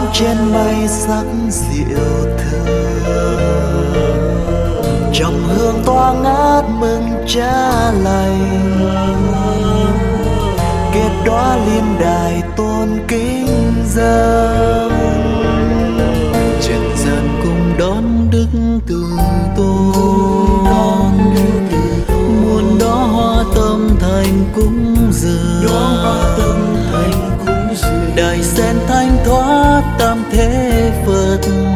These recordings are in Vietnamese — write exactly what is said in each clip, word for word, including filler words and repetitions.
trên mây sắc diệu thơm, trầm hương tỏa ngát mừng cha lành, kết đóa liên đài tôn kính dâng. Trần gian cùng đón đức từ tôn, muôn đóa hoa tâm thành cúng dường, đài sen thanh thoát tam thế Phật,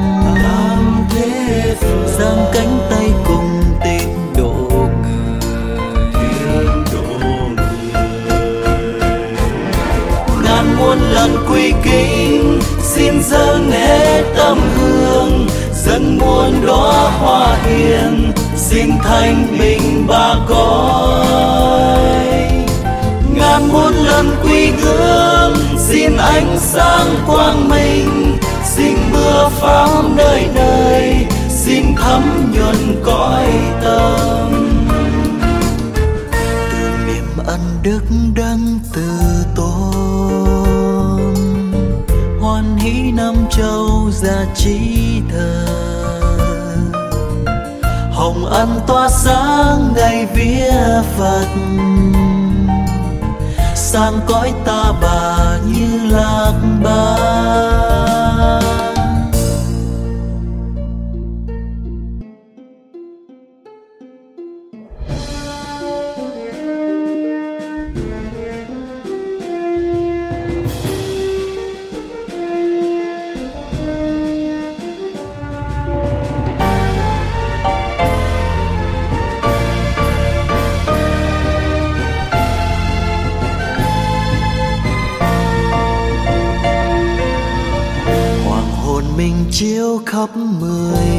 giang cánh tay cùng tín độ người. Ngàn muôn lần quy kính xin dâng hết tâm hương, dâng muôn đóa hoa hiền xin thanh bình ba cõi. Ngàn muôn lần quy gương xin ánh sáng quang minh, xin mưa pháp nơi nơi, xin thấm nhuần cõi tâm. Tưởng niệm ân đức đấng từ tôn, hoan hỷ năm châu gia trí thờ, hồng ân tỏa sáng ngày vía Phật, sang cõi ta bà như lạc ba. Mình chiếu khắp mười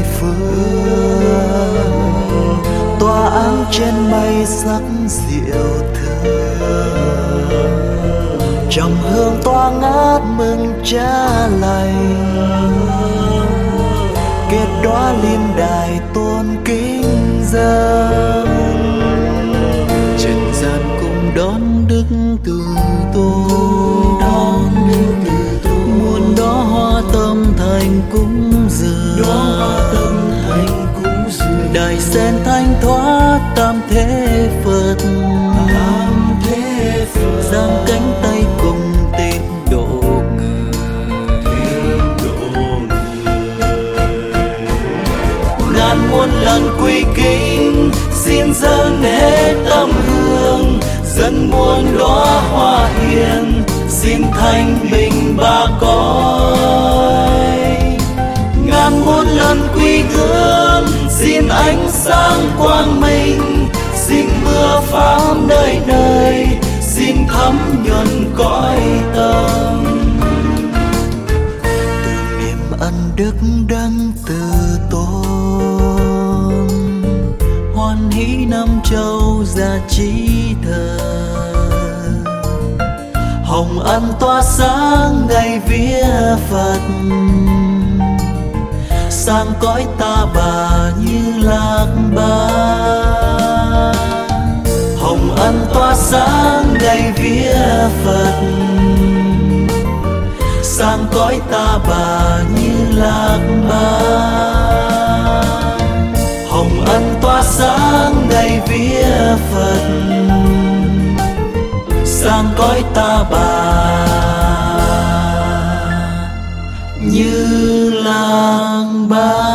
phương, tỏa ánh trên mây sắc diệu thơm, trầm hương tỏa ngát mừng cha lành, kết đóa liên đài tôn kính dâng. Trần gian cùng đón đức từ tôn, muôn đóa hoa tâm thành cúng dường, đài sen thanh thoát tam thế Phật, giang cánh tay cùng tín độ người. Ngàn muôn lần quy kính xin dâng hết tâm hương, dâng muôn đóa hoa hiền xin thanh bình ba cõi. Ngàn muôn lần quy gương xin ánh sáng quang minh, xin mưa pháp nơi nơi, xin thấm nhuần cõi tâm. Tưởng niệm ân đức đấng từ tôn, hoan hỷ năm châu gia trí thờ, hồng ân tỏa sáng ngày vía Phật, sang cõi ta bà như lạc ba. Hồng ân tỏa sáng ngày vía Phật, sang cõi ta bà như lạc ba. Hồng ân tỏa sáng ngày vía Phật, sang cõi ta bà như lạc ba.